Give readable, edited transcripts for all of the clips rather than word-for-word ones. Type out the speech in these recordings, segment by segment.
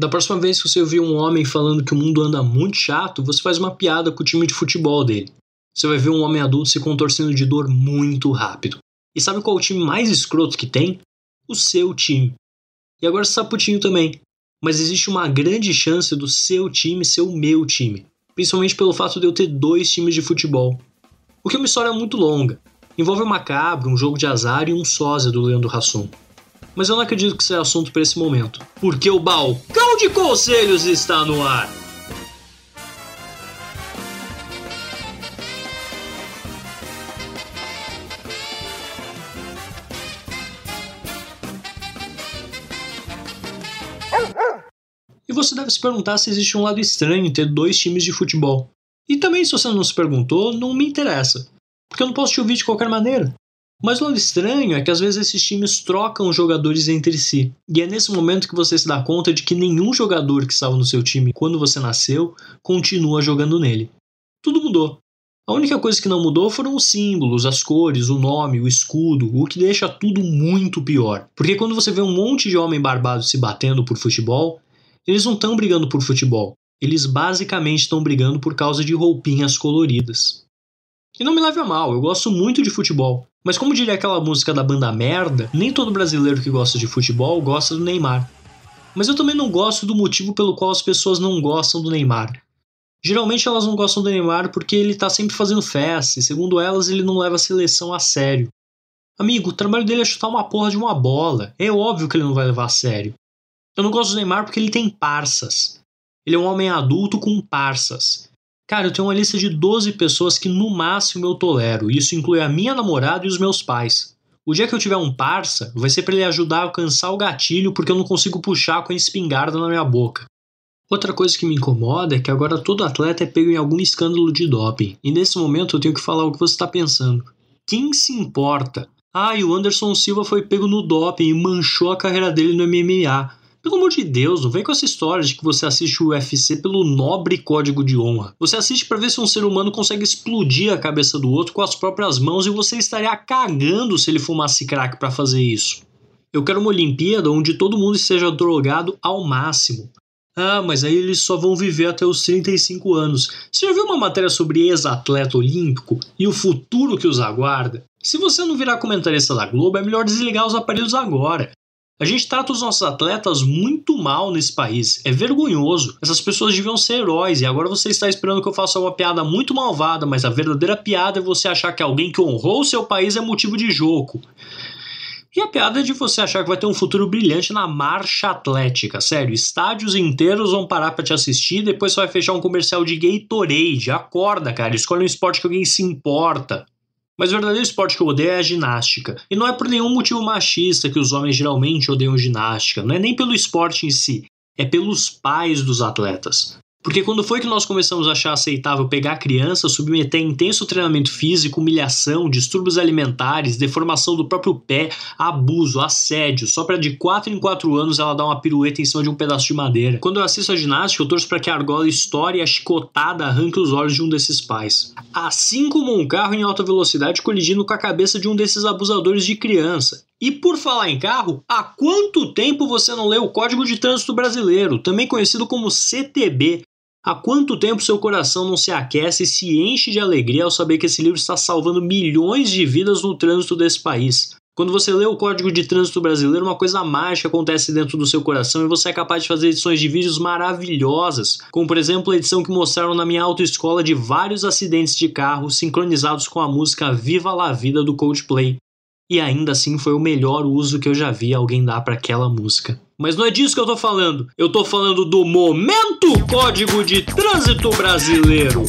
Da próxima vez que você ouvir um homem falando que o mundo anda muito chato, você faz uma piada com o time de futebol dele. Você vai ver um homem adulto se contorcendo de dor muito rápido. E sabe qual é o time mais escroto que tem? O seu time. E agora você sabe putinho também. Mas existe uma grande chance do seu time ser o meu time. Principalmente pelo fato de eu ter 2 times de futebol. O que é uma história muito longa. Envolve uma cabra, um jogo de azar e um sósia do Leandro Hassum. Mas eu não acredito que isso é assunto para esse momento. Porque o balcão de conselhos está no ar. E você deve se perguntar se existe um lado estranho em ter 2 times de futebol. E também, se você não se perguntou, não me interessa. Porque eu não posso te ouvir de qualquer maneira. Mas o lado estranho é que às vezes esses times trocam jogadores entre si. E é nesse momento que você se dá conta de que nenhum jogador que estava no seu time quando você nasceu continua jogando nele. Tudo mudou. A única coisa que não mudou foram os símbolos, as cores, o nome, o escudo, o que deixa tudo muito pior. Porque quando você vê um monte de homem barbado se batendo por futebol, eles não estão brigando por futebol. Eles basicamente estão brigando por causa de roupinhas coloridas. E não me leve a mal, eu gosto muito de futebol. Mas como diria aquela música da banda Merda, nem todo brasileiro que gosta de futebol gosta do Neymar. Mas eu também não gosto do motivo pelo qual as pessoas não gostam do Neymar. Geralmente elas não gostam do Neymar porque ele tá sempre fazendo festa e, segundo elas, ele não leva a seleção a sério. Amigo, o trabalho dele é chutar uma porra de uma bola. É óbvio que ele não vai levar a sério. Eu não gosto do Neymar porque ele tem parças. Ele é um homem adulto com parças. Cara, eu tenho uma lista de 12 pessoas que no máximo eu tolero. E isso inclui a minha namorada e os meus pais. O dia que eu tiver um parça, vai ser pra ele ajudar a alcançar o gatilho porque eu não consigo puxar com a espingarda na minha boca. Outra coisa que me incomoda é que agora todo atleta é pego em algum escândalo de doping. E nesse momento eu tenho que falar o que você está pensando. Quem se importa? E o Anderson Silva foi pego no doping e manchou a carreira dele no MMA. Pelo amor de Deus, não vem com essa história de que você assiste o UFC pelo nobre código de honra. Você assiste pra ver se um ser humano consegue explodir a cabeça do outro com as próprias mãos e você estaria cagando se ele fumasse crack pra fazer isso. Eu quero uma Olimpíada onde todo mundo esteja drogado ao máximo. Mas aí eles só vão viver até os 35 anos. Você já viu uma matéria sobre ex-atleta olímpico e o futuro que os aguarda? Se você não virar comentarista da Globo, é melhor desligar os aparelhos agora. A gente trata os nossos atletas muito mal nesse país. É vergonhoso. Essas pessoas deviam ser heróis e agora você está esperando que eu faça uma piada muito malvada, mas a verdadeira piada é você achar que alguém que honrou o seu país é motivo de jogo. E a piada é de você achar que vai ter um futuro brilhante na marcha atlética. Sério, estádios inteiros vão parar pra te assistir e depois você vai fechar um comercial de Gatorade. Acorda, cara. Escolhe um esporte que alguém se importa. Mas o verdadeiro esporte que eu odeio é a ginástica. E não é por nenhum motivo machista que os homens geralmente odeiam ginástica. Não é nem pelo esporte em si. É pelos pais dos atletas. Porque quando foi que nós começamos a achar aceitável pegar a criança, submeter a intenso treinamento físico, humilhação, distúrbios alimentares, deformação do próprio pé, abuso, assédio, só pra de 4 em 4 anos ela dar uma pirueta em cima de um pedaço de madeira? Quando eu assisto a ginástica, eu torço pra que a argola estoure e a chicotada arranque os olhos de um desses pais. Assim como um carro em alta velocidade colidindo com a cabeça de um desses abusadores de criança. E por falar em carro, há quanto tempo você não leu o Código de Trânsito Brasileiro, também conhecido como CTB? Há quanto tempo seu coração não se aquece e se enche de alegria ao saber que esse livro está salvando milhões de vidas no trânsito desse país? Quando você lê o Código de Trânsito Brasileiro, uma coisa mágica acontece dentro do seu coração e você é capaz de fazer edições de vídeos maravilhosas, como por exemplo a edição que mostraram na minha autoescola de vários acidentes de carro sincronizados com a música Viva la Vida do Coldplay. E ainda assim foi o melhor uso que eu já vi alguém dar para aquela música. Mas não é disso que eu tô falando. Eu tô falando do Momento Código de Trânsito Brasileiro.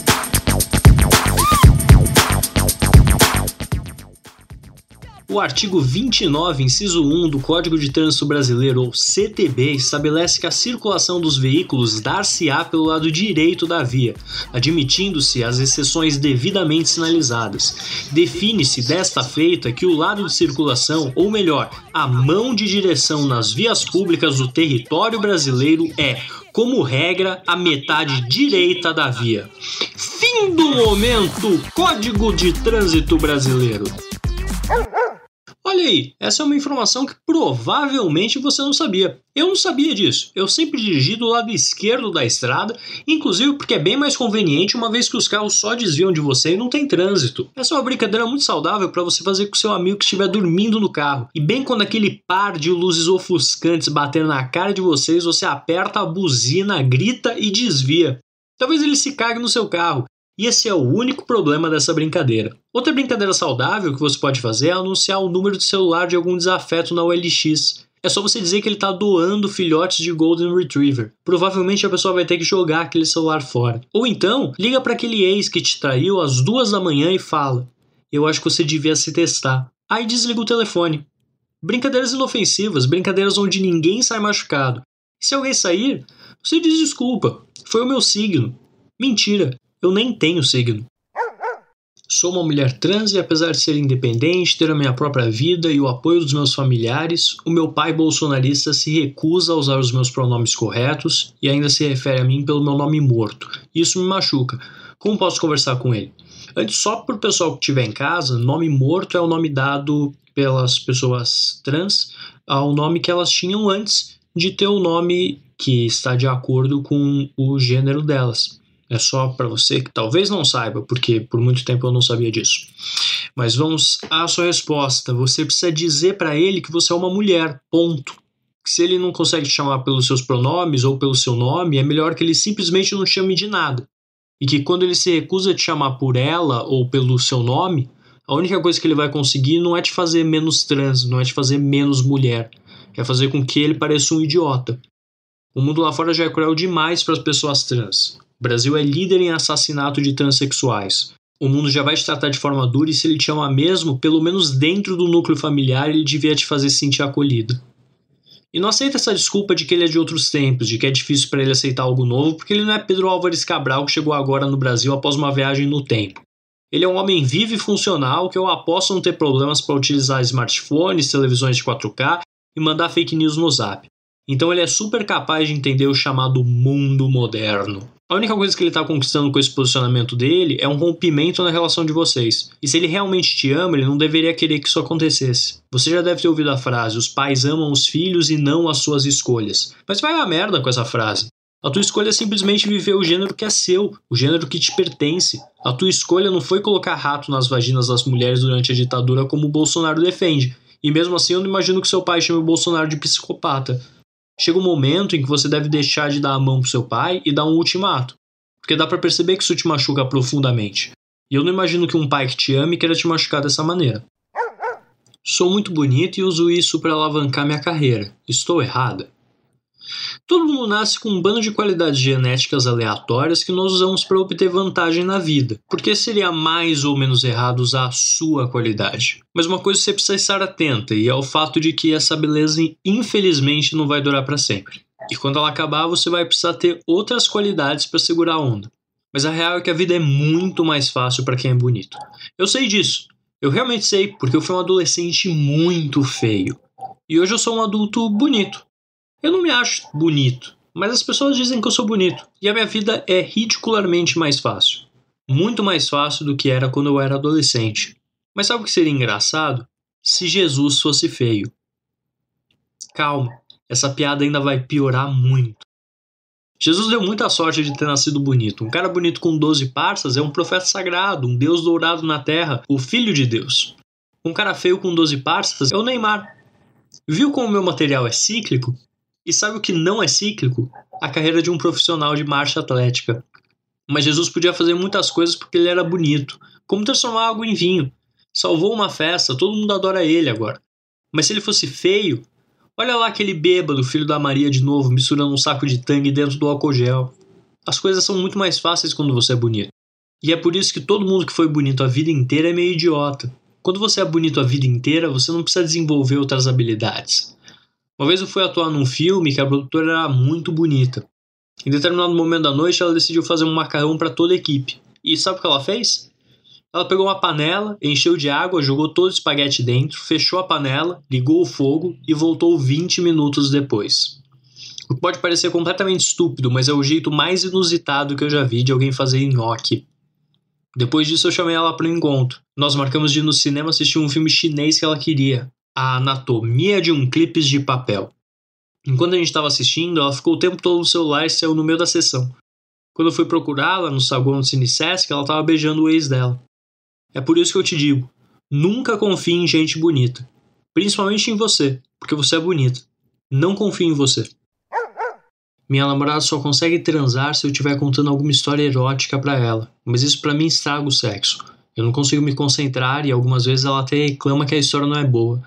O artigo 29, inciso 1 do Código de Trânsito Brasileiro, ou CTB, estabelece que a circulação dos veículos dar-se-á pelo lado direito da via, admitindo-se as exceções devidamente sinalizadas. Define-se desta feita que o lado de circulação, ou melhor, a mão de direção nas vias públicas do território brasileiro é, como regra, a metade direita da via. Fim do momento Código de Trânsito Brasileiro. Olha aí, essa é uma informação que provavelmente você não sabia. Eu não sabia disso. Eu sempre dirigi do lado esquerdo da estrada, inclusive porque é bem mais conveniente, uma vez que os carros só desviam de você e não tem trânsito. Essa é uma brincadeira muito saudável para você fazer com seu amigo que estiver dormindo no carro. E bem quando aquele par de luzes ofuscantes bater na cara de vocês, você aperta a buzina, grita e desvia. Talvez ele se cague no seu carro. E esse é o único problema dessa brincadeira. Outra brincadeira saudável que você pode fazer é anunciar o número de celular de algum desafeto na OLX. É só você dizer que ele está doando filhotes de Golden Retriever. Provavelmente a pessoa vai ter que jogar aquele celular fora. Ou então, liga para aquele ex que te traiu às 2 da manhã e fala: eu acho que você devia se testar. Aí desliga o telefone. Brincadeiras inofensivas, brincadeiras onde ninguém sai machucado. E se alguém sair, você diz desculpa. Foi o meu signo. Mentira. Eu nem tenho signo. Sou uma mulher trans e apesar de ser independente, ter a minha própria vida e o apoio dos meus familiares, o meu pai bolsonarista se recusa a usar os meus pronomes corretos e ainda se refere a mim pelo meu nome morto. Isso me machuca. Como posso conversar com ele? Antes, só para o pessoal que estiver em casa, nome morto é o nome dado pelas pessoas trans ao nome que elas tinham antes de ter o nome que está de acordo com o gênero delas. É só para você que talvez não saiba, porque por muito tempo eu não sabia disso. Mas vamos à sua resposta. Você precisa dizer para ele que você é uma mulher, ponto. Se ele não consegue te chamar pelos seus pronomes ou pelo seu nome, é melhor que ele simplesmente não te chame de nada. E que quando ele se recusa a te chamar por ela ou pelo seu nome, a única coisa que ele vai conseguir não é te fazer menos trans, não é te fazer menos mulher. É fazer com que ele pareça um idiota. O mundo lá fora já é cruel demais para as pessoas trans. O Brasil é líder em assassinato de transexuais. O mundo já vai te tratar de forma dura e se ele te ama mesmo, pelo menos dentro do núcleo familiar, ele devia te fazer se sentir acolhido. E não aceita essa desculpa de que ele é de outros tempos, de que é difícil para ele aceitar algo novo, porque ele não é Pedro Álvares Cabral que chegou agora no Brasil após uma viagem no tempo. Ele é um homem vivo e funcional que eu aposto não ter problemas para utilizar smartphones, televisões de 4K e mandar fake news no Zap. Então ele é super capaz de entender o chamado mundo moderno. A única coisa que ele está conquistando com esse posicionamento dele é um rompimento na relação de vocês. E se ele realmente te ama, ele não deveria querer que isso acontecesse. Você já deve ter ouvido a frase: os pais amam os filhos e não as suas escolhas. Mas vai a merda com essa frase. A tua escolha é simplesmente viver o gênero que é seu, o gênero que te pertence. A tua escolha não foi colocar rato nas vaginas das mulheres durante a ditadura como o Bolsonaro defende. E mesmo assim eu não imagino que seu pai chame o Bolsonaro de psicopata. Chega um momento em que você deve deixar de dar a mão pro seu pai e dar um ultimato. Porque dá pra perceber que isso te machuca profundamente. E eu não imagino que um pai que te ame queira te machucar dessa maneira. Sou muito bonita e uso isso para alavancar minha carreira. Estou errada? Todo mundo nasce com um bando de qualidades genéticas aleatórias que nós usamos para obter vantagem na vida. Porque seria mais ou menos errado usar a sua qualidade. Mas uma coisa você precisa estar atenta, e é o fato de que essa beleza infelizmente não vai durar para sempre. E quando ela acabar, você vai precisar ter outras qualidades para segurar a onda. Mas a real é que a vida é muito mais fácil para quem é bonito. Eu sei disso. Eu realmente sei, porque eu fui um adolescente muito feio. E hoje eu sou um adulto bonito. Eu não me acho bonito, mas as pessoas dizem que eu sou bonito. E a minha vida é ridicularmente mais fácil. Muito mais fácil do que era quando eu era adolescente. Mas sabe o que seria engraçado? Se Jesus fosse feio. Calma, essa piada ainda vai piorar muito. Jesus deu muita sorte de ter nascido bonito. Um cara bonito com 12 parças é um profeta sagrado, um Deus dourado na terra, o Filho de Deus. Um cara feio com 12 parças é o Neymar. Viu como o meu material é cíclico? E sabe o que não é cíclico? A carreira de um profissional de marcha atlética. Mas Jesus podia fazer muitas coisas porque ele era bonito. Como transformar água em vinho. Salvou uma festa, todo mundo adora ele agora. Mas se ele fosse feio, olha lá aquele bêbado, filho da Maria de novo, misturando um saco de tangue dentro do álcool gel. As coisas são muito mais fáceis quando você é bonito. E é por isso que todo mundo que foi bonito a vida inteira é meio idiota. Quando você é bonito a vida inteira, você não precisa desenvolver outras habilidades. Uma vez eu fui atuar num filme que a produtora era muito bonita. Em determinado momento da noite, ela decidiu fazer um macarrão para toda a equipe. E sabe o que ela fez? Ela pegou uma panela, encheu de água, jogou todo o espaguete dentro, fechou a panela, ligou o fogo e voltou 20 minutos depois. O que pode parecer completamente estúpido, mas é o jeito mais inusitado que eu já vi de alguém fazer nhoque. Depois disso eu chamei ela para um encontro. Nós marcamos de ir no cinema assistir um filme chinês que ela queria. A Anatomia de um Clipes de Papel. Enquanto a gente estava assistindo, ela ficou o tempo todo no celular e saiu no meio da sessão. Quando eu fui procurá-la no saguão do CineSesc, ela estava beijando o ex dela. É por isso que eu te digo, nunca confie em gente bonita. Principalmente em você, porque você é bonita. Não confie em você. Minha namorada só consegue transar se eu estiver contando alguma história erótica pra ela, mas isso pra mim estraga o sexo. Eu não consigo me concentrar e algumas vezes ela até reclama que a história não é boa.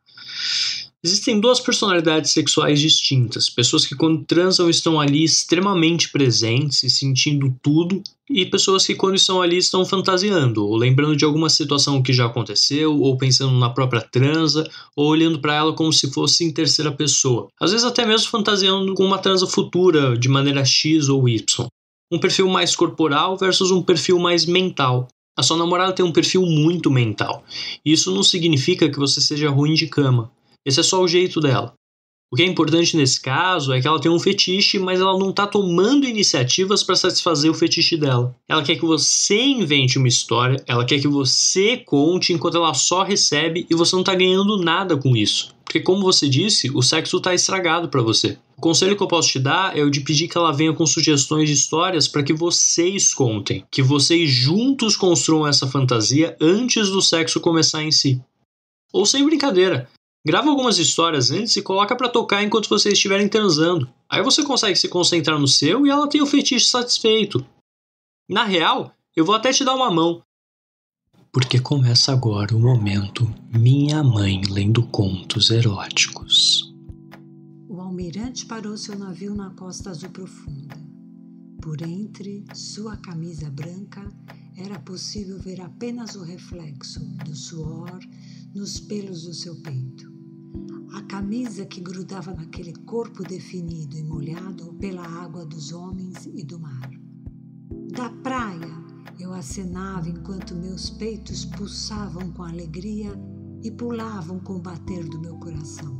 Existem duas personalidades sexuais distintas, pessoas que quando transam estão ali extremamente presentes e sentindo tudo, e pessoas que quando estão ali estão fantasiando, ou lembrando de alguma situação que já aconteceu, ou pensando na própria transa, ou olhando para ela como se fosse em terceira pessoa. Às vezes até mesmo fantasiando com uma transa futura, de maneira X ou Y. Um perfil mais corporal versus um perfil mais mental. A sua namorada tem um perfil muito mental. E isso não significa que você seja ruim de cama. Esse é só o jeito dela. O que é importante nesse caso é que ela tem um fetiche, mas ela não está tomando iniciativas para satisfazer o fetiche dela. Ela quer que você invente uma história, ela quer que você conte enquanto ela só recebe e você não está ganhando nada com isso. Porque como você disse, o sexo está estragado para você. O conselho que eu posso te dar é o de pedir que ela venha com sugestões de histórias para que vocês contem, que vocês juntos construam essa fantasia antes do sexo começar em si. Ou sem brincadeira. Grava algumas histórias antes e coloca pra tocar enquanto vocês estiverem transando. Aí você consegue se concentrar no seu e ela tem o fetiche satisfeito. Na real, eu vou até te dar uma mão. Porque começa agora o momento Minha Mãe lendo contos eróticos. O almirante parou seu navio na costa azul profunda. Por entre sua camisa branca era possível ver apenas o reflexo do suor nos pelos do seu peito. A camisa que grudava naquele corpo definido e molhado pela água dos homens e do mar. Da praia, eu acenava enquanto meus peitos pulsavam com alegria e pulavam com o bater do meu coração.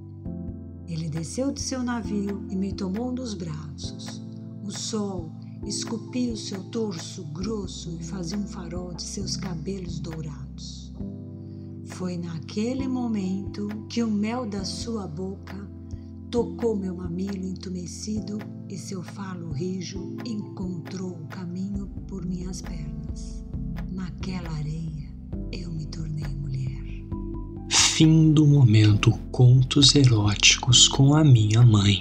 Ele desceu de seu navio e me tomou nos braços. O sol esculpia o seu torso grosso e fazia um farol de seus cabelos dourados. Foi naquele momento que o mel da sua boca tocou meu mamilo entumecido e seu falo rijo encontrou o caminho por minhas pernas. Naquela areia, eu me tornei mulher. Fim do momento Contos Eróticos com a Minha Mãe.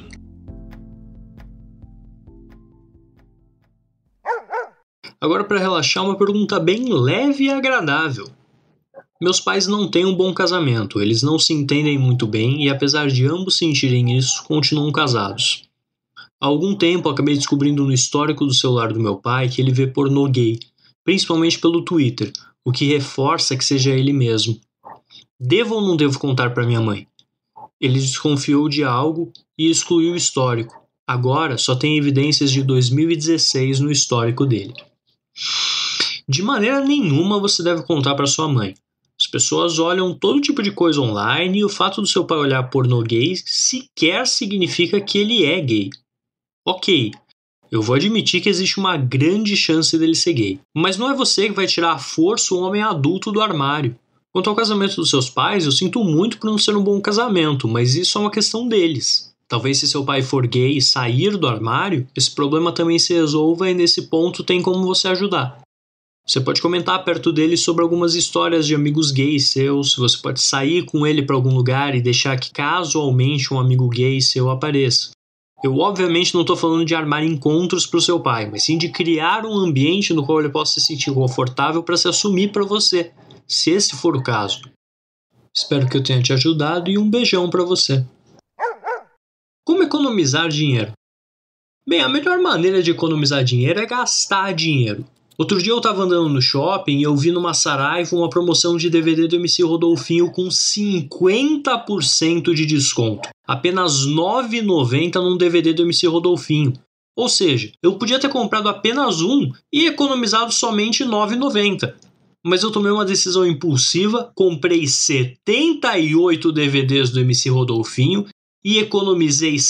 Agora, para relaxar, uma pergunta bem leve e agradável. Meus pais não têm um bom casamento, eles não se entendem muito bem e apesar de ambos sentirem isso, continuam casados. Há algum tempo acabei descobrindo no histórico do celular do meu pai que ele vê pornô gay, principalmente pelo Twitter, o que reforça que seja ele mesmo. Devo ou não devo contar para minha mãe? Ele desconfiou de algo e excluiu o histórico. Agora só tem evidências de 2016 no histórico dele. De maneira nenhuma você deve contar para sua mãe. As pessoas olham todo tipo de coisa online e o fato do seu pai olhar pornô gay sequer significa que ele é gay. Ok, eu vou admitir que existe uma grande chance dele ser gay, mas não é você que vai tirar à força um homem adulto do armário. Quanto ao casamento dos seus pais, eu sinto muito por não ser um bom casamento, mas isso é uma questão deles. Talvez se seu pai for gay e sair do armário, esse problema também se resolva e nesse ponto tem como você ajudar. Você pode comentar perto dele sobre algumas histórias de amigos gays seus, você pode sair com ele para algum lugar e deixar que casualmente um amigo gay seu apareça. Eu obviamente não estou falando de armar encontros para o seu pai, mas sim de criar um ambiente no qual ele possa se sentir confortável para se assumir para você, se esse for o caso. Espero que eu tenha te ajudado e um beijão para você. Como economizar dinheiro? Bem, a melhor maneira de economizar dinheiro é gastar dinheiro. Outro dia eu estava andando no shopping e eu vi numa Saraiva uma promoção de DVD do MC Rodolfinho com 50% de desconto. Apenas R$ 9,90 num DVD do MC Rodolfinho. Ou seja, eu podia ter comprado apenas um e economizado somente R$ 9,90. Mas eu tomei uma decisão impulsiva, comprei 78 DVDs do MC Rodolfinho e economizei R$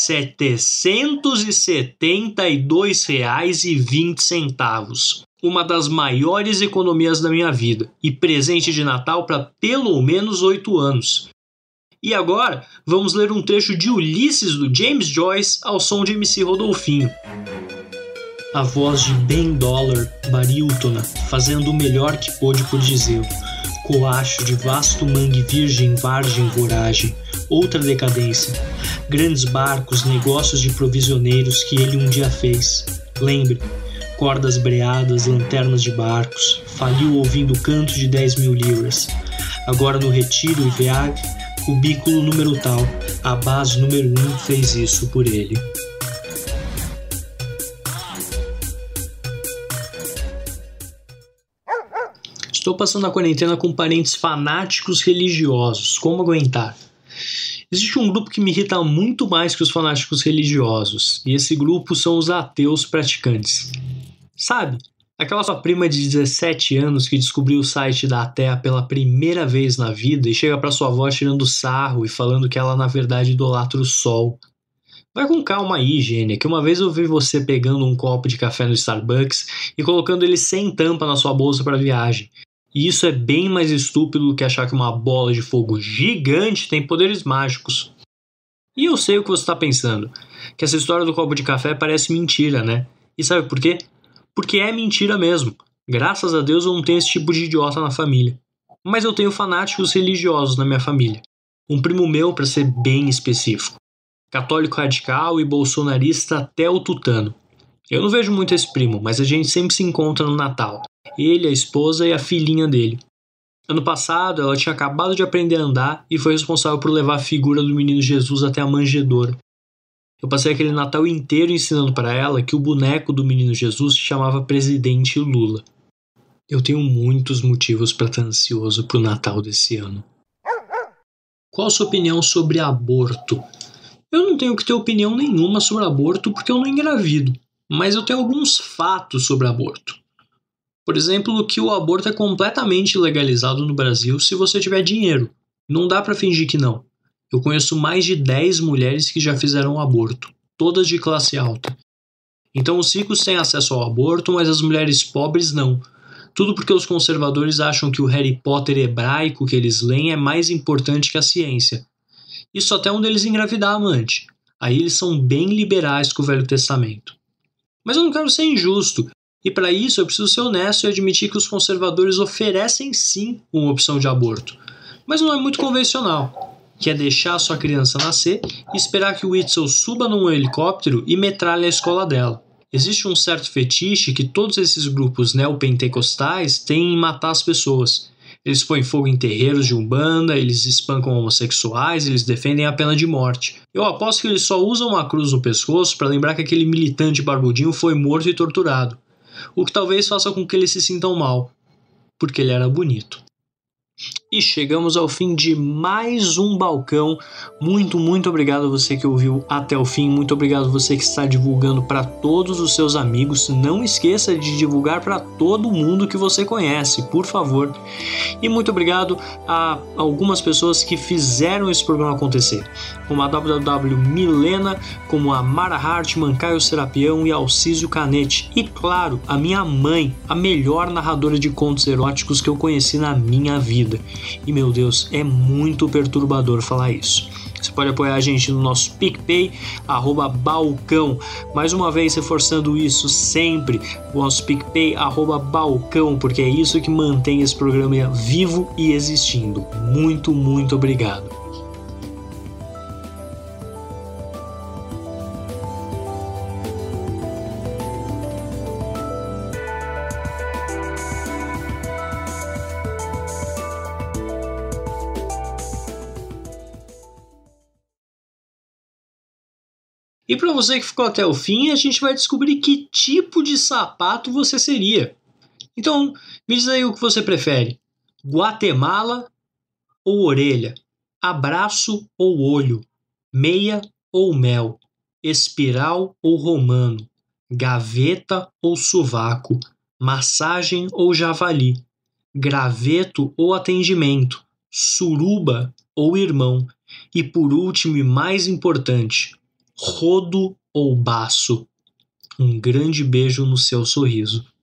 772,20. Uma das maiores economias da minha vida e presente de Natal para pelo menos 8 anos. E agora, vamos ler um trecho de Ulisses do James Joyce ao som de MC Rodolfinho. A voz de Ben Dollar, barítona, fazendo o melhor que pôde por dizer. Coacho de vasto mangue virgem, vargem, voragem. Outra decadência. Grandes barcos, negócios de provisioneiros que ele um dia fez. Lembre, cordas breadas, lanternas de barcos. Faliu ouvindo o canto de 10.000 libras. Agora no retiro e viagem, cubículo número tal, a base número 1 fez isso por ele. Estou passando a quarentena com parentes fanáticos religiosos. Como aguentar? Existe um grupo que me irrita muito mais que os fanáticos religiosos, e esse grupo são os ateus praticantes. Sabe, aquela sua prima de 17 anos que descobriu o site da Terra pela primeira vez na vida e chega pra sua avó tirando sarro e falando que ela na verdade idolatra o sol. Vai com calma aí, gênia, que uma vez eu vi você pegando um copo de café no Starbucks e colocando ele sem tampa na sua bolsa para viagem. E isso é bem mais estúpido do que achar que uma bola de fogo gigante tem poderes mágicos. E eu sei o que você está pensando, que essa história do copo de café parece mentira, né? E sabe por quê? Porque é mentira mesmo. Graças a Deus eu não tenho esse tipo de idiota na família. Mas eu tenho fanáticos religiosos na minha família. Um primo meu, para ser bem específico. Católico radical e bolsonarista até o tutano. Eu não vejo muito esse primo, mas a gente sempre se encontra no Natal. Ele, a esposa e a filhinha dele. Ano passado, ela tinha acabado de aprender a andar e foi responsável por levar a figura do menino Jesus até a manjedoura. Eu passei aquele Natal inteiro ensinando para ela que o boneco do menino Jesus se chamava Presidente Lula. Eu tenho muitos motivos para estar ansioso pro Natal desse ano. Qual a sua opinião sobre aborto? Eu não tenho que ter opinião nenhuma sobre aborto porque eu não engravido, mas eu tenho alguns fatos sobre aborto. Por exemplo, que o aborto é completamente legalizado no Brasil se você tiver dinheiro. Não dá para fingir que não. Eu conheço mais de 10 mulheres que já fizeram aborto, todas de classe alta. Então os ricos têm acesso ao aborto, mas as mulheres pobres não. Tudo porque os conservadores acham que o Harry Potter hebraico que eles leem é mais importante que a ciência. Isso até um deles engravidar a amante. Aí eles são bem liberais com o Velho Testamento. Mas eu não quero ser injusto. E para isso eu preciso ser honesto e admitir que os conservadores oferecem sim uma opção de aborto. Mas não é muito convencional, que é deixar sua criança nascer e esperar que o Whitson suba num helicóptero e metralhe a escola dela. Existe um certo fetiche que todos esses grupos neopentecostais têm em matar as pessoas. Eles põem fogo em terreiros de umbanda, eles espancam homossexuais, eles defendem a pena de morte. Eu aposto que eles só usam uma cruz no pescoço para lembrar que aquele militante barbudinho foi morto e torturado. O que talvez faça com que eles se sintam mal, porque ele era bonito. E chegamos ao fim de mais um balcão. Muito obrigado a você que ouviu até o fim. Muito obrigado a você que está divulgando para todos os seus amigos. Não esqueça de divulgar para todo mundo que você conhece, por favor. E muito obrigado a algumas pessoas que fizeram esse programa acontecer, como a WW Milena, como a Mara Hartmann, Caio Serapião e Alcísio Canete. E claro, a minha mãe, a melhor narradora de contos eróticos que eu conheci na minha vida. E meu Deus, é muito perturbador falar isso. Você pode apoiar a gente no nosso PicPay, @balcão. Mais uma vez reforçando isso sempre, o nosso PicPay, @balcão, porque é isso que mantém esse programa vivo e existindo. Muito obrigado. E para você que ficou até o fim, a gente vai descobrir que tipo de sapato você seria. Então, me diz aí o que você prefere. Guatemala ou orelha? Abraço ou olho? Meia ou mel? Espiral ou romano? Gaveta ou sovaco? Massagem ou javali? Graveto ou atendimento? Suruba ou irmão? E por último e mais importante, rodo ou baço? Um grande beijo no seu sorriso.